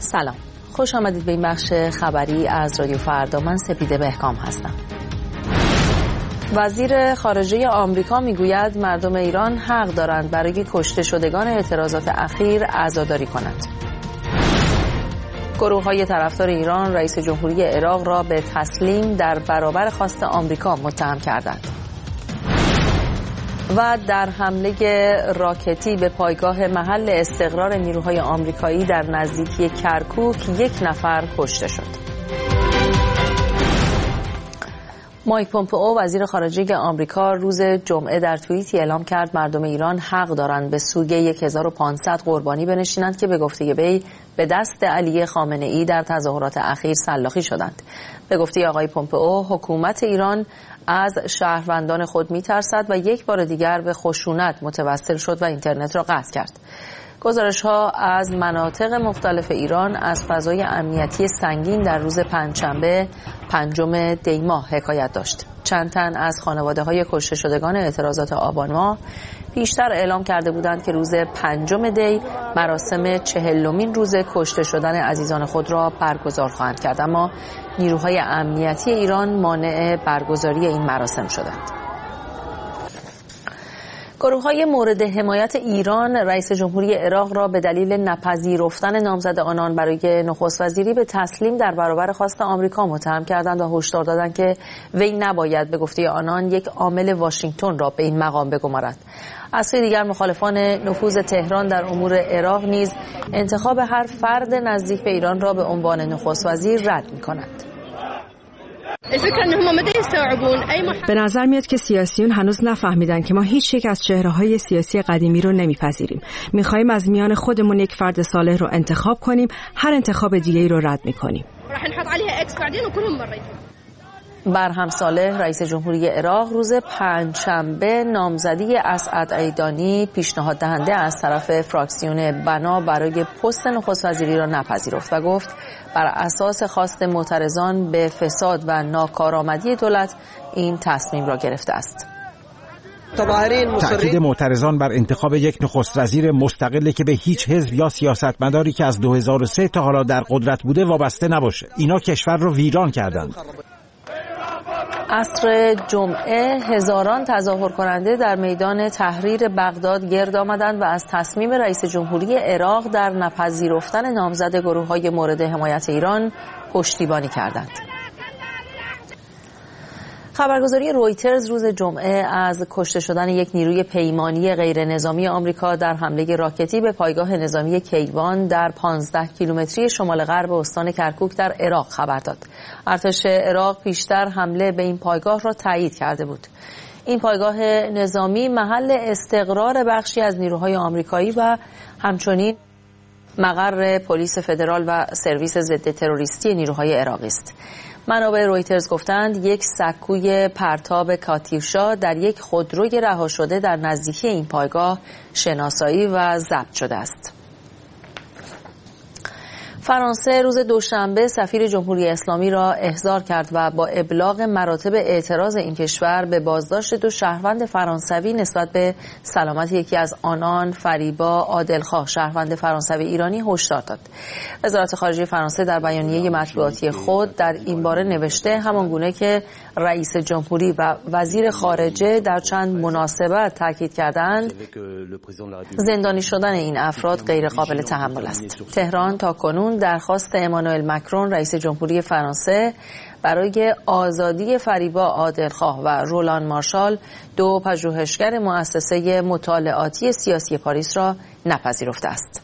سلام، خوش آمدید به این بخش خبری از رادیو فردا. من سپیده بهکام هستم. وزیر خارجه آمریکا میگوید مردم ایران حق دارند برای کشته شدگان اعتراضات اخیر عزاداری کنند. گروه‌های طرفدار ایران رئیس جمهوری عراق را به تسلیم در برابر خواست آمریکا متهم کردند. و در حمله راکتی به پایگاه محل استقرار نیروهای آمریکایی در نزدیکی کرکوک 1 نفر کشته شد. مایک پومپئو وزیر خارجه آمریکا روز جمعه در توییتی اعلام کرد مردم ایران حق دارند به سوگ 1500 قربانی بنشینند که به گفته وی به دست علی خامنه‌ای در تظاهرات اخیر سلاخی شدند. به گفته آقای پومپئو حکومت ایران از شهروندان خود می‌ترسد و یک بار دیگر به خشونت متوسل شد و اینترنت را قطع کرد. گزارش‌ها از مناطق مختلف ایران از فضای امنیتی سنگین در روز پنجشنبه 5 دی ماه حکایت داشت. چند تن از خانواده‌های کشته شدگان اعتراضات آبان ماه پیشتر اعلام کرده بودند که روز 5 دی مراسم 40مین روز کشته شدن عزیزان خود را برگزار خواهند کرد، اما نیروهای امنیتی ایران مانع برگزاری این مراسم شدند. گروه‌های مورد حمایت ایران رئیس جمهوری عراق را به دلیل نپذیرفتن نامزد آنان برای نخست وزیری به تسلیم در برابر خواست آمریکا متهم کردند و هشدار دادند که وی نباید به گفته آنان یک عامل واشنگتن را به این مقام بگمارد. از سوی دیگر مخالفان نفوذ تهران در امور عراق نیز انتخاب هر فرد نزدیک به ایران را به عنوان نخست وزیر رد می‌کنند. به نظر میاد که سیاسیون هنوز نفهمیدن که ما هیچ یک از چهره‌های سیاسی قدیمی رو نمیپذیریم. می‌خوایم از میان خودمون یک فرد صالح رو انتخاب کنیم، هر انتخاب دیگه‌ای رو رد می‌کنیم. برهم صالح رئیس جمهوری عراق روز پنجشنبه نامزدی اسعد عیدانی پیشنهاد دهنده از طرف فراکسیون بنا برای پست نخست وزیری را نپذیرفت و گفت بر اساس خواست معترضان به فساد و ناکارآمدی دولت این تصمیم را گرفته است. تأکید معترضان بر انتخاب یک نخست وزیر مستقل که به هیچ حزب یا سیاستمداری که از 2003 تا حالا در قدرت بوده وابسته نباشه. اینا کشور رو ویران کردند. عصر جمعه هزاران تظاهر کننده در میدان تحریر بغداد گرد آمدند و از تصمیم رئیس جمهوری عراق در نپذیرفتن نامزد گروه‌های مورد حمایت ایران پشتیبانی کردند. خبرگزاری رویترز روز جمعه از کشته شدن یک نیروی پیمانی غیر نظامی آمریکا در حمله راکتی به پایگاه نظامی کیوان در 15 کیلومتری شمال غرب استان کرکوک در عراق خبر داد. ارتش عراق پیشتر حمله به این پایگاه را تایید کرده بود. این پایگاه نظامی محل استقرار بخشی از نیروهای آمریکایی و همچنین مقر پلیس فدرال و سرویس ضد تروریستی نیروهای عراقی است. منابع رویترز گفتند یک سکوی پرتاب کاتیوشا در یک خودروی رها شده در نزدیکی این پایگاه شناسایی و ضبط شده است. فرانسه روز دوشنبه سفیر جمهوری اسلامی را احضار کرد و با ابلاغ مراتب اعتراض این کشور به بازداشت 2 شهروند فرانسوی نسبت به سلامت یکی از آنان فریبا عادلخواه شهروند فرانسوی ایرانی هشدار داد. وزارت خارجه فرانسه در بیانیه مطبوعاتی خود در این باره نوشته همانگونه که رئیس جمهوری و وزیر خارجه در چند مناسبت تاکید کردند زندانی شدن این افراد غیر قابل تحمل است. تهران تاکنون درخواست امانوئل مکرون رئیس جمهوری فرانسه برای آزادی فریبا عادلخواه و رولان مارشال 2 پژوهشگر مؤسسه مطالعاتی سیاسی پاریس را نپذیرفته است.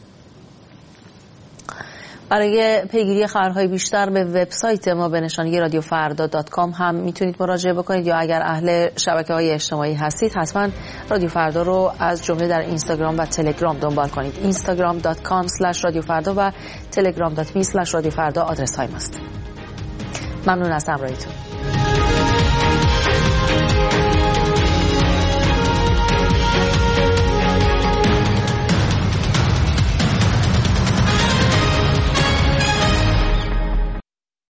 برای پیگیری خبرهای بیشتر به وبسایت ما به نشانی radiofrda.com هم میتونید مراجعه بکنید یا اگر اهل شبکه‌های اجتماعی هستید حتما رادیو فردا رو از جمله در اینستاگرام و تلگرام دنبال کنید. instagram.com/radiofrda و telegram.me/radiofrda آدرس های ماست. ممنون از همراهیتون.